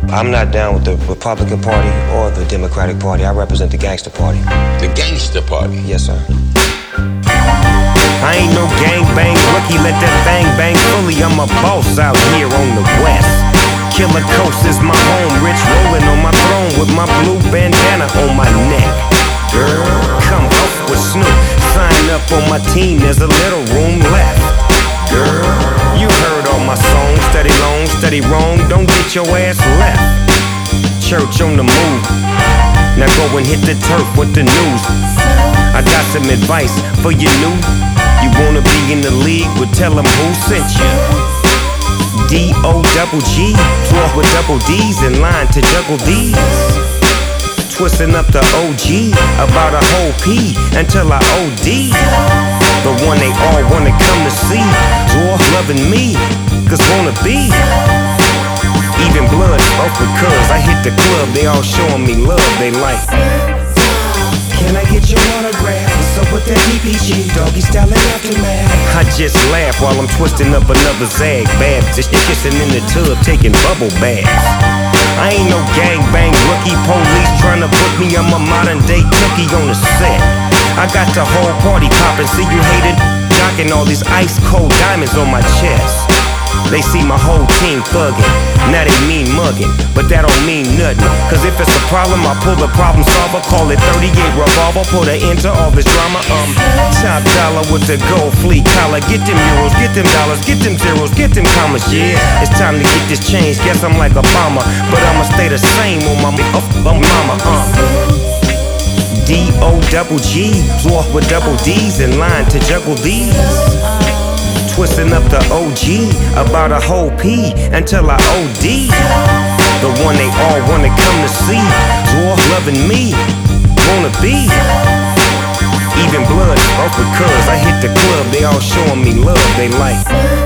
I'm not down with the Republican Party or the Democratic Party. I represent the Gangster Party. The Gangster Party? Yes, sir. I ain't no gangbang rookie, let that thing bang fully. I'm a boss out here on the west. Killer Coast is my home, rich rolling on my throne with my blue bandana on my neck. Girl, come off with Snoop, sign up on my team, there's a little room left. Girl, you heard all my songs, steady long, steady wrong, don't get your ass left. Church on the move, now go and hit the turf with the news. I got some advice for you new. You wanna be in the league, well tell them who sent you. D-O-double-G, 12 with double D's in line to juggle these. Twisting up the OG, about a whole P until I OD. The one they all wanna come to see, Dwarf loving me, cause wanna be. Even blood spoke because I hit the club, they all showing me love, they like. Can I get your autograph? What's up with that DPG? Doggy style and aftermath. I just laugh while I'm twisting up another zag. Bad just kissing in the tub, taking bubble baths. I ain't no gangbang rookie, police trying to book me. I'm a modern day cookie on the set. I got the whole party poppin', see you hated, jocking all these ice cold diamonds on my chest. They see my whole team thuggin', now they mean muggin', but that don't mean nothing. Cause if it's a problem, I pull the problem solver, call it 38 revolver, put an end to all this drama. Top dollar with the gold fleet collar, get them euros, get them dollars, get them zeros, get them commas, yeah. It's time to get this change, guess I'm like Obama, but I'ma stay the same on my mama, D-O-double-G, dwarf with double D's in line to juggle these. Twisting up the OG, about a whole P until I OD. The one they all wanna come to see, Dwarf loving me, wanna be. Even blood spoke because I hit the club, they all showing me love, they like.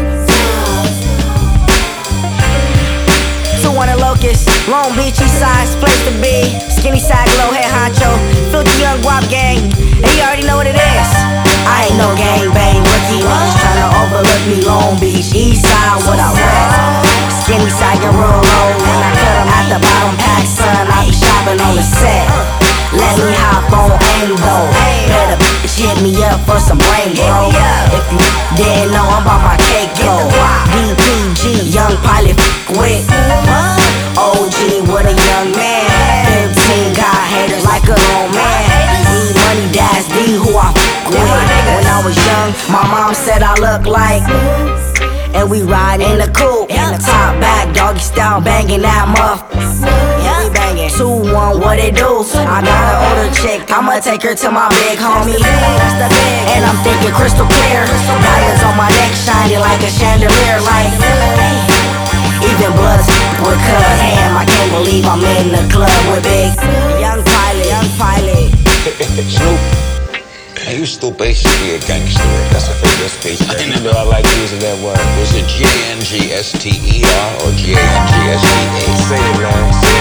Two on the Locust, Long Beach, East Side's place to be. Skinny side, glow head honcho, filthy young guap gang, and you already know what it is. I ain't no gangbang rookie, niggas tryna overlook me. Long Beach, East Side, what I rap. Skinny side, get real low. When I cut 'em at the bottom pack, son, I be shopping on the set. Let me hop on Ando. Better bitch hit me up for some brain, bro. If you didn't know, I'm about my cake, go. DPG, young pilot, with OG, what a young man. 15 got haters like a old man. Money, that's D who I with. When I was young, my mom said I look like. And we ride in the coupe, top back, doggy style, banging that muff. Yeah, we banging. 2-1, what it do? I got an older chick, I'ma take her to my big homie. And I'm thinking crystal clear, diamonds on my neck shining like a chandelier, like. Even blood's with cuz ham, I can't believe I'm in the club with big young pilot, young pilot. Snoop, man, you still basically a gangster. That's a favorite speech. You know I like using that word. Was it G-A-N-G-S-T-E-R or G-A-N-G-S-T-A? Say it, man. Say